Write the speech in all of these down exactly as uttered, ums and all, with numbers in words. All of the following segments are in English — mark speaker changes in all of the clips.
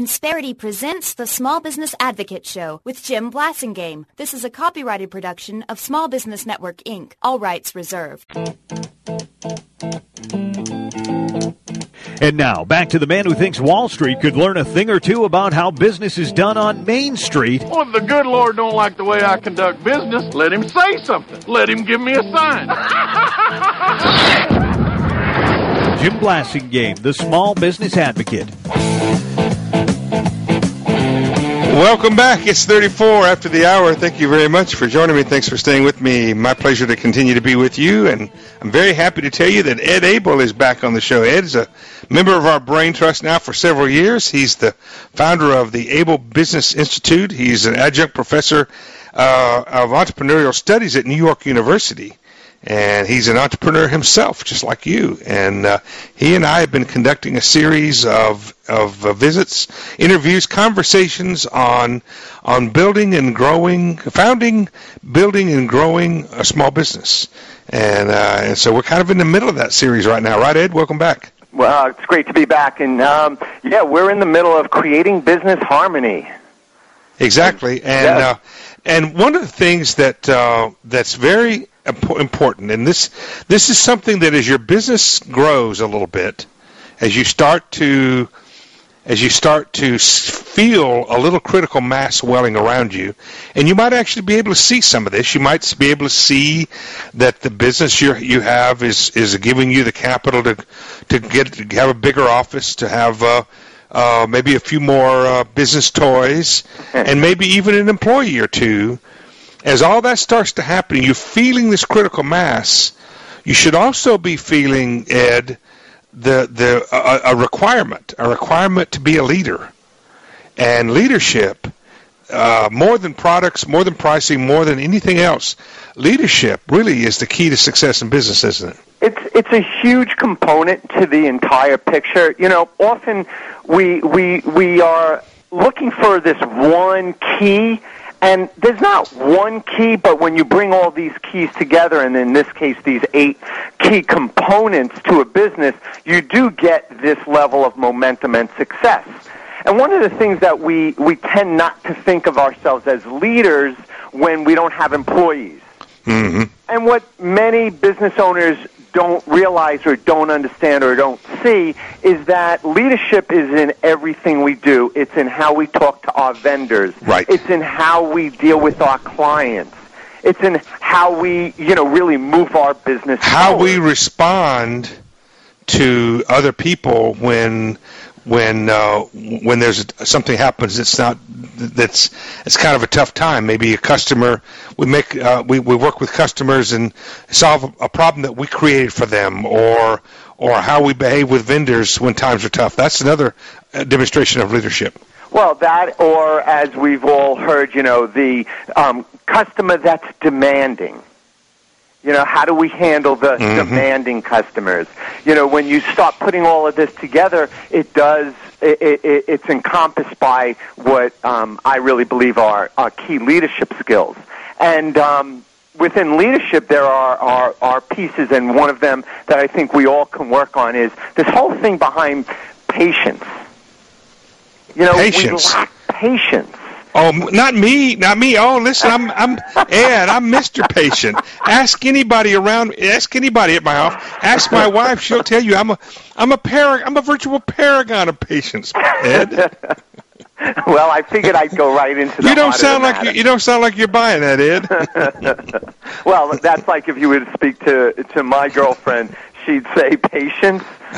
Speaker 1: Insperity presents the Small Business Advocate Show with Jim Blasingame. This is a copyrighted production of Small Business Network, Incorporated. All rights reserved.
Speaker 2: And now, back to the man who thinks Wall Street could learn a thing or two about how business is done on Main Street.
Speaker 3: Well, if the good Lord don't like the way I conduct business, let him say something. Let him give me a sign.
Speaker 2: Jim Blasingame, the Small Business Advocate.
Speaker 4: Welcome back. It's thirty-four after the hour. Thank you very much for joining me. Thanks for staying with me. My pleasure to continue to be with you, and I'm very happy to tell you that Ed Abel is back on the show. Ed is a member of our Brain Trust now for several years. He's the founder of the Abel Business Institute. He's an adjunct professor uh, of entrepreneurial studies at New York University. And he's an entrepreneur himself, just like you. And uh, he and I have been conducting a series of of uh, visits, interviews, conversations on on building and growing, founding, building and growing a small business. And, uh, and so we're kind of in the middle of that series right now, right, Ed? Welcome back.
Speaker 5: Well, it's great to be back. And um, yeah, we're in the middle of creating business harmony.
Speaker 4: Exactly. And
Speaker 5: yeah.
Speaker 4: uh, and one of the things that uh, that's very important, and this this is something that as your business grows a little bit, as you start to as you start to feel a little critical mass welling around you, and you might actually be able to see some of this. You might be able to see that the business you you have is is giving you the capital to to get to have a bigger office, to have uh, uh, maybe a few more uh, business toys, and maybe even an employee or two. As all that starts to happen, you're feeling this critical mass. You should also be feeling, Ed, the the a, a requirement, a requirement to be a leader. And leadership, uh, more than products, more than pricing, more than anything else, leadership really is the key to success in business, isn't it?
Speaker 5: It's it's a huge component to the entire picture. You know, often we we we are looking for this one key. And there's not one key, but when you bring all these keys together, and in this case these eight key components to a business, you do get this level of momentum and success. And one of the things that we, we tend not to think of ourselves as leaders when we don't have employees.
Speaker 4: Mm-hmm.
Speaker 5: And what many business owners don't realize or don't understand or don't see is that leadership is in everything we do. It's in how we talk to our vendors.
Speaker 4: Right.
Speaker 5: It's in how we deal with our clients. It's in how we, you know, really move our business
Speaker 4: How
Speaker 5: forward.
Speaker 4: we respond to other people when when uh, when there's something happens that's not that's it's kind of a tough time. Maybe a customer we make uh, we we work with customers and solve a problem that we created for them, or or how we behave with vendors when times are tough. That's another demonstration of leadership.
Speaker 5: Well, that, or as we've all heard, you know, the um, customer that's demanding. You know, how do we handle the mm-hmm. demanding customers? You know, when you start putting all of this together, it does, it, it, it's encompassed by what um, I really believe are, are key leadership skills. And um, within leadership, there are, are, are pieces, and one of them that I think we all can work on is this whole thing behind patience. You know,
Speaker 4: patience.
Speaker 5: we lack patience.
Speaker 4: Oh, not me, not me. Oh, listen, I'm, I'm Ed. I'm Mister Patient. Ask anybody around. Ask anybody at my house. Ask my wife. She'll tell you I'm a, I'm a par, I'm a virtual paragon of patience, Ed.
Speaker 5: Well, I figured I'd go right into the.
Speaker 4: You don't sound like you, you don't sound like you're buying that, Ed.
Speaker 5: Well, that's like if you were to speak to to my girlfriend, she'd say patience.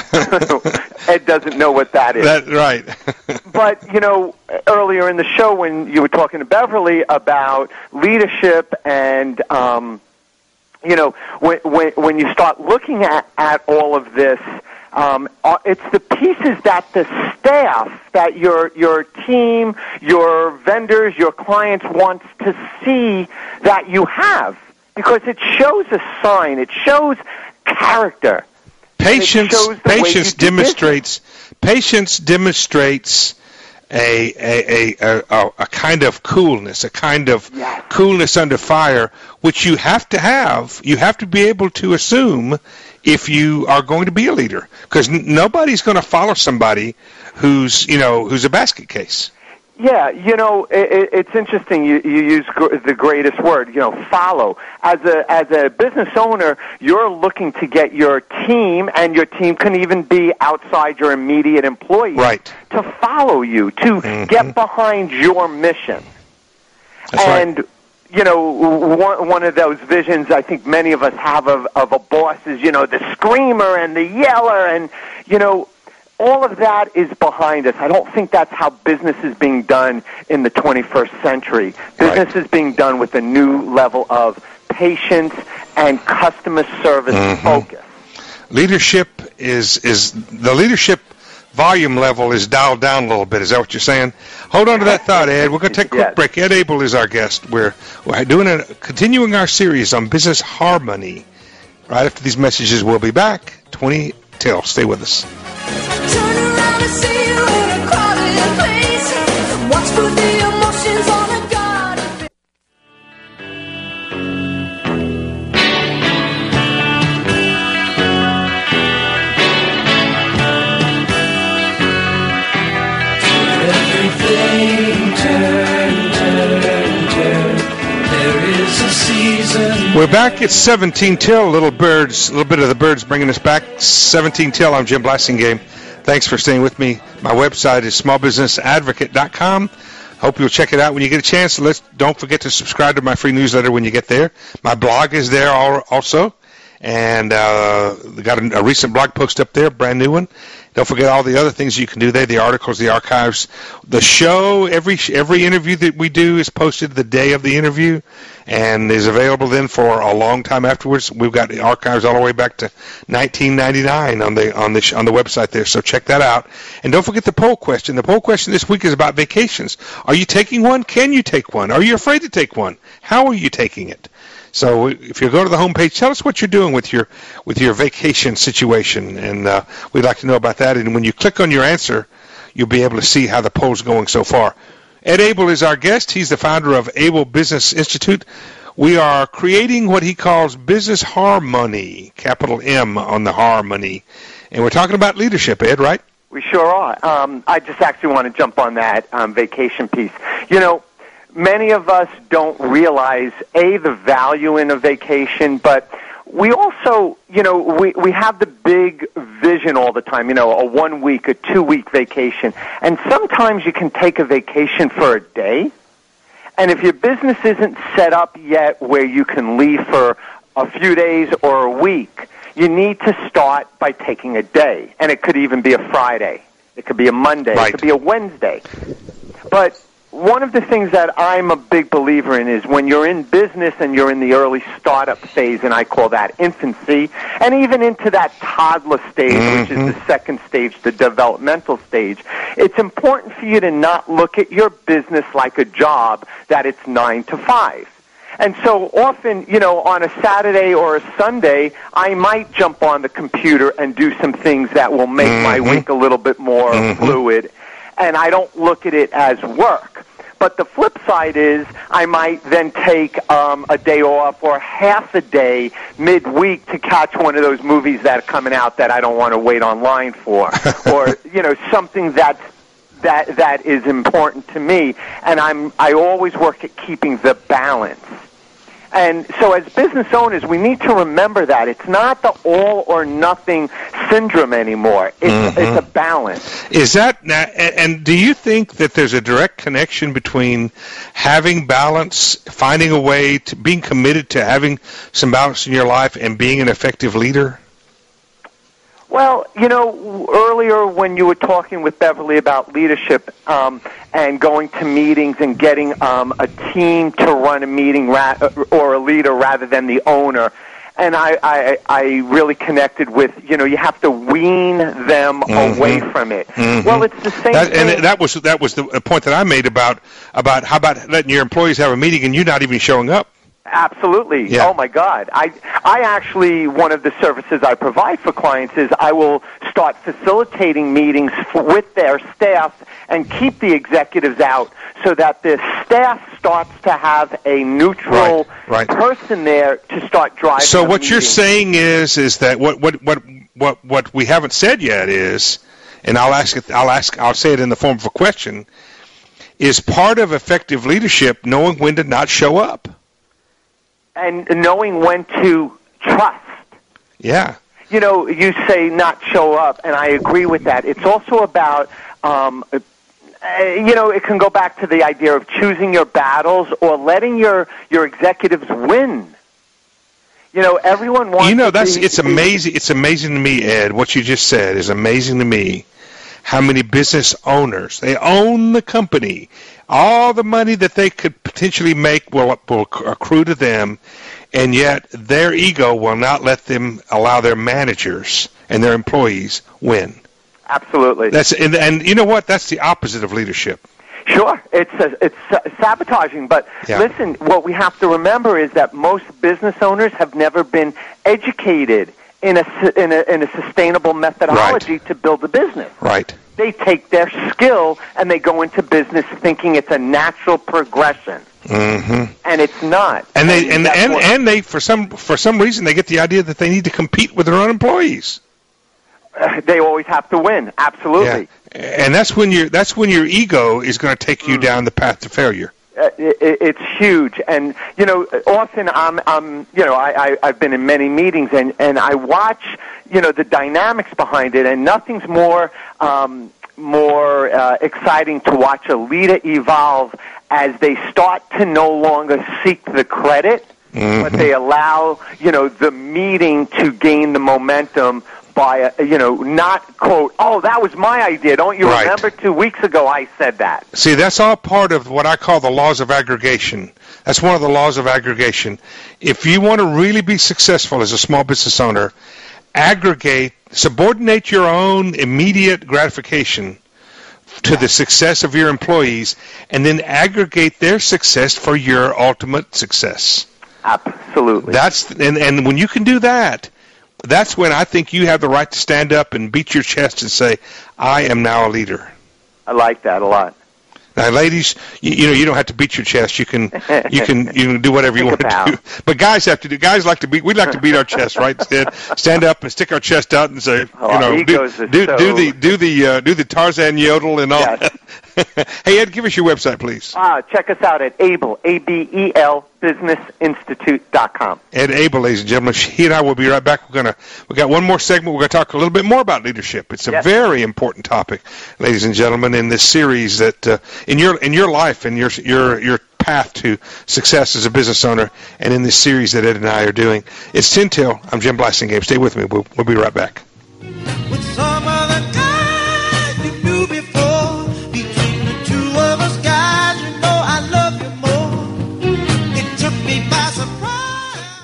Speaker 5: Ed doesn't know what that is.
Speaker 4: That's right.
Speaker 5: But, you know, earlier in the show when you were talking to Beverly about leadership and, um, you know, when, when, when you start looking at, at all of this, um, it's the pieces that the staff, that your your team, your vendors, your clients wants to see that you have. Because it shows a sign. It shows character.
Speaker 4: Patience, patience demonstrates. Patience demonstrates a a, a a a kind of coolness, a kind of
Speaker 5: yes.
Speaker 4: coolness under fire, which you have to have. You have to be able to assume if you are going to be a leader, because n- nobody's going to follow somebody who's, you know, who's a basket case.
Speaker 5: Yeah, you know, it, it's interesting. You, you use gr- the greatest word, you know, follow. As a as a business owner, you're looking to get your team, and your team can even be outside your immediate employees,
Speaker 4: right,
Speaker 5: to follow you, to mm-hmm. get behind your mission.
Speaker 4: That's
Speaker 5: and,
Speaker 4: right.
Speaker 5: you know, one, one of those visions I think many of us have of, of a boss is, you know, the screamer and the yeller, and, you know, all of that is behind us. I don't think that's how business is being done in the twenty-first century. Business right. is being done with a new level of patience and customer service mm-hmm. focus.
Speaker 4: Leadership is is the leadership volume level is dialed down a little bit. Is that what you're saying? Hold on to that thought, Ed. We're going to take a quick yes. break. Ed Abel is our guest. We're we're doing a continuing our series on business harmony. Right after these messages, we'll be back. twenty till. Stay with us.
Speaker 6: Turn around and see you in a crowded place. Watch for the emotions on a guarded
Speaker 7: Everything turn, turn, turn. There is a season.
Speaker 4: We're back at seventeen till. Little birds, a little bit of the birds bringing us back. seventeen till. I'm Jim Blasingame. Thanks for staying with me. My website is small business advocate dot com. Hope you'll check it out when you get a chance. Let's don't forget to subscribe to my free newsletter when you get there. My blog is there also, and uh, we got a, a recent blog post up there, brand new one. Don't forget all the other things you can do there, the articles, the archives. The show, every every interview that we do is posted the day of the interview and is available then for a long time afterwards. We've got the archives all the way back to nineteen ninety-nine on the on the on the website there, so check that out. And don't forget the poll question. The poll question this week is about vacations. Are you taking one? Can you take one? Are you afraid to take one? How are you taking it? So if you go to the homepage, tell us what you're doing with your with your vacation situation, and uh, we'd like to know about that. And when you click on your answer, you'll be able to see how the poll's going so far. Ed Abel is our guest. He's the founder of Abel Business Institute. We are creating what he calls business harmony, capital M on the harmony. And we're talking about leadership, Ed, right?
Speaker 5: We sure are. Um, I just actually want to jump on that um, vacation piece. You know, many of us don't realize, A, the value in a vacation, but we also, you know, we, we have the big vision all the time, you know, a one-week, a two-week vacation. And sometimes you can take a vacation for a day. And if your business isn't set up yet where you can leave for a few days or a week, you need to start by taking a day. And it could even be a Friday. It could be a Monday.
Speaker 4: Right.
Speaker 5: It could be a Wednesday. But one of the things that I'm a big believer in is when you're in business and you're in the early startup phase, and I call that infancy, and even into that toddler stage, mm-hmm. which is the second stage, the developmental stage, it's important for you to not look at your business like a job that it's nine to five. And so often, you know, on a Saturday or a Sunday, I might jump on the computer and do some things that will make mm-hmm. my week a little bit more mm-hmm. fluid, and I don't look at it as work. But the flip side is I might then take um, a day off or half a day midweek to catch one of those movies that are coming out that I don't want to wait online for, or, you know, something that's that that is important to me. And I'm I always work at keeping the balance. And so as business owners, we need to remember that. It's not the all-or-nothing syndrome anymore. It's, mm-hmm. it's a balance.
Speaker 4: Is that, and do you think that there's a direct connection between having balance, finding a way to being committed to having some balance in your life, and being an effective leader?
Speaker 5: Well, you know, earlier when you were talking with Beverly about leadership um, and going to meetings and getting um, a team to run a meeting ra- or a leader rather than the owner, and I, I, I really connected with, you know, you have to wean them mm-hmm. away from it. Mm-hmm. Well, it's the same
Speaker 4: that,
Speaker 5: thing.
Speaker 4: And that was that was the point that I made about about how about letting your employees have a meeting and you not even showing up.
Speaker 5: Absolutely.
Speaker 4: Yeah.
Speaker 5: Oh, my God. I, I actually, one of the services I provide for clients is I will start facilitating meetings for, with their staff and keep the executives out so that the staff starts to have a neutral
Speaker 4: right, right.
Speaker 5: person there to start driving.
Speaker 4: So what
Speaker 5: meeting.
Speaker 4: you're saying is is that what, what, what, what, what we haven't said yet is, and I'll ask it. I'll ask. I'll say it in the form of a question. Is part of effective leadership knowing when to not show up,
Speaker 5: and knowing when to trust.
Speaker 4: Yeah.
Speaker 5: You know, you say not show up, and I agree with that. It's also about, um, uh, you know, it can go back to the idea of choosing your battles or letting your, your executives win. You know, everyone wants.
Speaker 4: You know,
Speaker 5: to
Speaker 4: that's
Speaker 5: be,
Speaker 4: it's amazing. It's amazing to me, Ed. What you just said is amazing to me. How many business owners, they own the company. All the money that they could potentially make will, will accrue to them, and yet their ego will not let them allow their managers and their employees win.
Speaker 5: Absolutely.
Speaker 4: That's and, and you know what? That's the opposite of leadership.
Speaker 5: Sure, it's a, it's sabotaging. But
Speaker 4: yeah.
Speaker 5: listen, what we have to remember is that most business owners have never been educated in a in a, in a sustainable methodology
Speaker 4: right.
Speaker 5: to build a business.
Speaker 4: Right.
Speaker 5: They take their skill and they go into business thinking it's a natural progression,
Speaker 4: mm-hmm.
Speaker 5: and it's not.
Speaker 4: And they and and,
Speaker 5: what,
Speaker 4: and they for some for some reason they get the idea that they need to compete with their own employees.
Speaker 5: Uh, they always have to win. Absolutely.
Speaker 4: Yeah. And that's when your that's when your ego is going to take you mm. down the path to failure.
Speaker 5: Uh, it, it's huge, and you know, often I'm, I'm, you know, I, I, I've been in many meetings, and, and I watch, you know, the dynamics behind it, and nothing's more, um, more uh, exciting to watch a leader evolve as they start to no longer seek the credit, mm-hmm. but they allow, you know, the meeting to gain the momentum by, uh, you know, not, quote, oh, that was my idea. Don't you
Speaker 4: right.
Speaker 5: remember two weeks ago I said that?
Speaker 4: See, that's all part of what I call the laws of aggregation. That's one of the laws of aggregation. If you want to really be successful as a small business owner, aggregate, subordinate your own immediate gratification to the success of your employees, and then aggregate their success for your ultimate success.
Speaker 5: Absolutely.
Speaker 4: That's and, and when you can do that, that's when I think you have the right to stand up and beat your chest and say, I am now a leader.
Speaker 5: I like that a lot.
Speaker 4: Now, ladies, you, you know you don't have to beat your chest. You can you can you can do whatever you want to do. But guys have to do. Guys like to beat. We like to beat our chest, right? Instead, stand up and stick our chest out and say,
Speaker 5: oh,
Speaker 4: you know, do, do,
Speaker 5: so...
Speaker 4: do the do the uh, do the Tarzan yodel and all.
Speaker 5: Yes.
Speaker 4: Hey, Ed, give us your website, please.
Speaker 5: Ah, check us out at Abel, A B E L, business institute dot com.
Speaker 4: Ed Abel, ladies and gentlemen. He and I will be right back. We're gonna we got one more segment. We're gonna talk a little bit more about leadership. It's a
Speaker 5: yes.
Speaker 4: very important topic, ladies and gentlemen, in this series that uh, in your in your life and your your your path to success as a business owner, and in this series that Ed and I are doing. It's ten till. I'm Jim Blasingame. Stay with me. We'll we'll be right back.
Speaker 6: With some other guy you knew before, between the two of us guys, you know I love you more. It took me by surprise.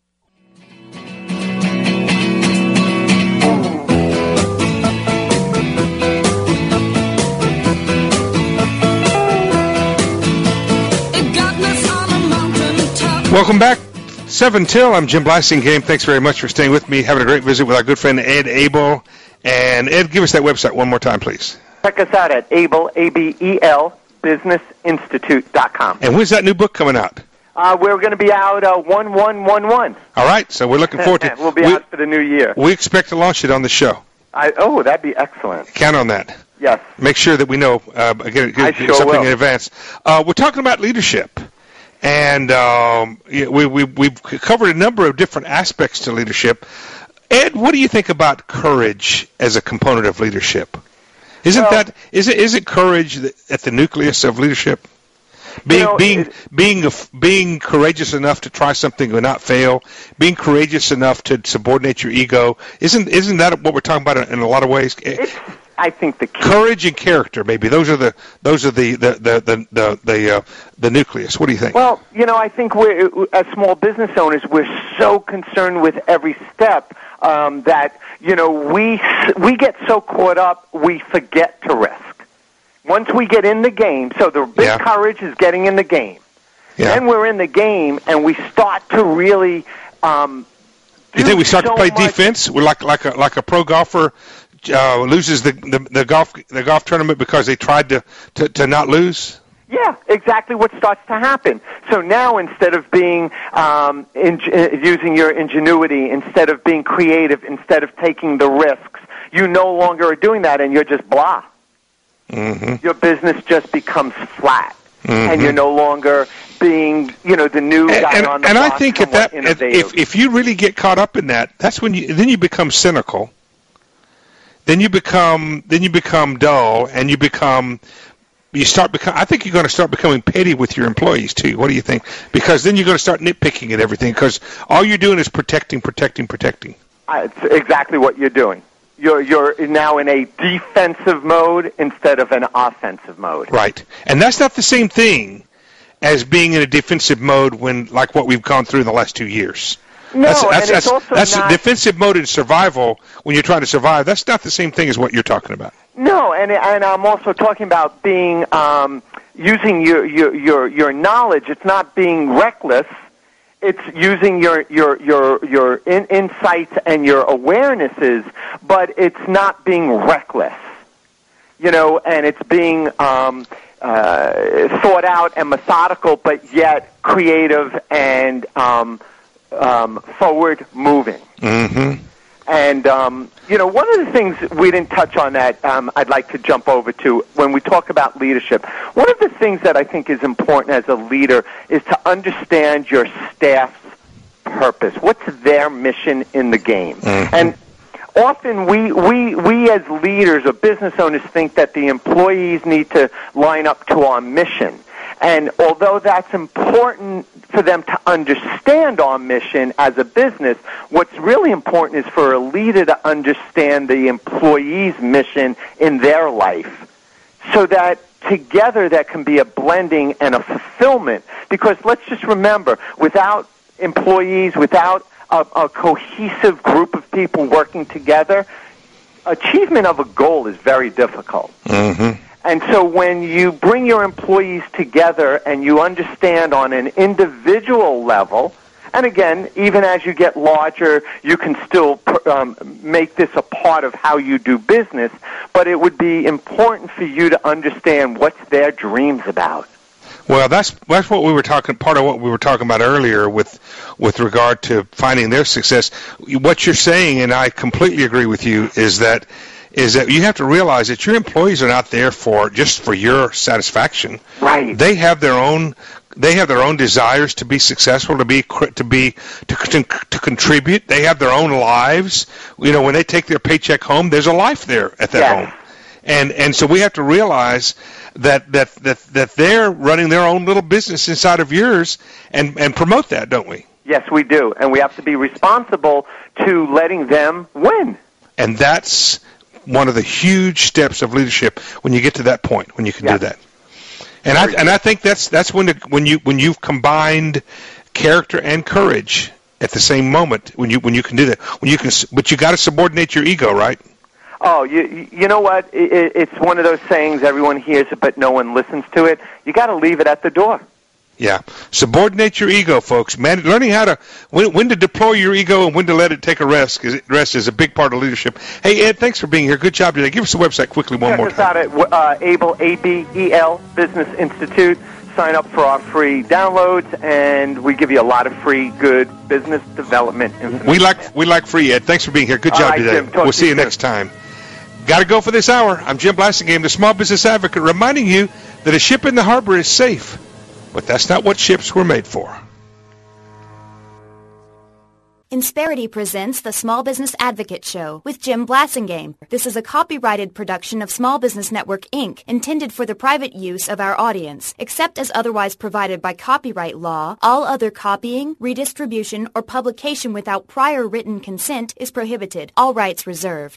Speaker 6: It got us on a mountain top.
Speaker 4: Welcome back. seven till. I'm Jim Blasingame. Thanks very much for staying with me, having a great visit with our good friend Ed Abel. And Ed, give us that website one more time, please.
Speaker 5: Check us out at Abel, A B E L, business institute dot com.
Speaker 4: And when's that new book coming out?
Speaker 5: Uh, we're going to be out uh, one one one one.
Speaker 4: All right, so we're looking forward to it.
Speaker 5: We'll be
Speaker 4: we,
Speaker 5: out for the new year.
Speaker 4: We expect to launch it on the show.
Speaker 5: I, oh, that'd be excellent.
Speaker 4: Count on that.
Speaker 5: Yes.
Speaker 4: Make sure that we know, uh, get, get,
Speaker 5: I
Speaker 4: get
Speaker 5: sure
Speaker 4: something
Speaker 5: will.
Speaker 4: in advance. Uh, we're talking about leadership. And um, we, we, we've covered a number of different aspects to leadership. Ed, what do you think about courage as a component of leadership? Isn't
Speaker 5: well,
Speaker 4: that is it is it courage at the nucleus of leadership? Being
Speaker 5: you know,
Speaker 4: being
Speaker 5: it,
Speaker 4: being being courageous enough to try something and not fail, being courageous enough to subordinate your ego. Isn't isn't that what we're talking about in a lot of ways?
Speaker 5: it's, I think the key.
Speaker 4: Courage and character, maybe those are the those are the the the the the, the, uh, the nucleus. What do you think?
Speaker 5: Well, you know, I think we're as small business owners, we're so concerned with every step um, that you know we we get so caught up we forget to risk. Once we get in the game, so the big
Speaker 4: yeah.
Speaker 5: courage is getting in the game.
Speaker 4: Yeah.
Speaker 5: Then we're in the game, and we start to really. Um,
Speaker 4: you think we start
Speaker 5: so
Speaker 4: to play
Speaker 5: much,
Speaker 4: defense? We're like like a like a pro golfer. Uh, loses the, the the golf the golf tournament because they tried to, to, to not lose?
Speaker 5: Yeah, exactly what starts to happen. So now instead of being um, in, uh, using your ingenuity, instead of being creative, instead of taking the risks, you no longer are doing that, and you're just blah.
Speaker 4: Mm-hmm.
Speaker 5: Your business just becomes flat,
Speaker 4: mm-hmm.
Speaker 5: and you're no longer being, you know, the new guy
Speaker 4: and,
Speaker 5: on the
Speaker 4: and
Speaker 5: block.
Speaker 4: I think if that, if if you really get caught up in that, that's when you then you become cynical. Then you become then you become dull, and you become you start become. I think you're going to start becoming petty with your employees too. What do you think? Because then you're going to start nitpicking at everything. Because all you're doing is protecting, protecting, protecting.
Speaker 5: Uh, it's exactly what you're doing. You're you're now in a defensive mode instead of an offensive mode.
Speaker 4: Right, and that's not the same thing as being in a defensive mode when, like what we've gone through in the last two years.
Speaker 5: No,
Speaker 4: that's, that's,
Speaker 5: and it's
Speaker 4: that's,
Speaker 5: also
Speaker 4: that's
Speaker 5: not,
Speaker 4: defensive mode in survival when you're trying to survive. That's not the same thing as what you're talking about.
Speaker 5: No, and and I'm also talking about being um, using your, your your your knowledge. It's not being reckless. It's using your your your your in, insights and your awarenesses, but it's not being reckless. You know, and it's being um, uh, thought out and methodical, but yet creative and um, um, forward moving.
Speaker 4: Mm-hmm.
Speaker 5: And um, you know, one of the things we didn't touch on that um, I'd like to jump over to when we talk about leadership. One of the things that I think is important as a leader is to understand your staff's purpose. What's their mission in the game?
Speaker 4: Mm-hmm.
Speaker 5: And often we, we, we as leaders or business owners think that the employees need to line up to our mission. And although that's important for them to understand our mission as a business, what's really important is for a leader to understand the employee's mission in their life so that together there can be a blending and a fulfillment. Because let's just remember, without employees, without a, a cohesive group of people working together, achievement of a goal is very difficult.
Speaker 4: Mm-hmm.
Speaker 5: And so when you bring your employees together and you understand on an individual level, and again, even as you get larger, you can still um, make this a part of how you do business, but it would be important for you to understand what's their dreams about.
Speaker 4: Well, that's that's what we were talking. Part of what we were talking about earlier with with regard to finding their success. What you're saying, and I completely agree with you, is that is that you have to realize that your employees are not there for just for your satisfaction.
Speaker 5: Right.
Speaker 4: They have their own. They have their own desires to be successful, to be to be to, to to contribute. They have their own lives. You know, when they take their paycheck home, there's a life there at that
Speaker 5: yes.
Speaker 4: home. And and so we have to realize that, that, that, that they're running their own little business inside of yours and, and promote that, don't we?
Speaker 5: Yes, we do. And we have to be responsible to letting them win.
Speaker 4: And that's one of the huge steps of leadership when you get to that point, when you can
Speaker 5: yes.
Speaker 4: do that. And I and I think that's that's when the, when you when you've combined character and courage at the same moment, when you when you can do that. When you can but you got to subordinate your ego, right?
Speaker 5: Oh, you you know what? It, it's one of those sayings everyone hears it, but no one listens to it. You got to leave it at the door.
Speaker 4: Yeah, subordinate your ego, folks. Man, learning how to when, when to deploy your ego and when to let it take a rest. Cause rest is a big part of leadership. Hey, Ed, thanks for being here. Good job today. Give us the website quickly one
Speaker 5: Check
Speaker 4: more
Speaker 5: us
Speaker 4: time.
Speaker 5: Check us out at uh, Able A B E L Business Institute. Sign up for our free downloads, and we give you a lot of free, good business development information.
Speaker 4: We like we like free, Ed. Thanks for being here. Good job
Speaker 5: All right,
Speaker 4: today.
Speaker 5: Jim, talk
Speaker 4: we'll
Speaker 5: to
Speaker 4: see you
Speaker 5: you
Speaker 4: next time. Got to go for this hour. I'm Jim Blassingame, the Small Business Advocate, reminding you that a ship in the harbor is safe, but that's not what ships were made for.
Speaker 1: Insperity presents the Small Business Advocate Show with Jim Blassingame. This is a copyrighted production of Small Business Network, Incorporated, intended for the private use of our audience. Except as otherwise provided by copyright law, all other copying, redistribution, or publication without prior written consent is prohibited. All rights reserved.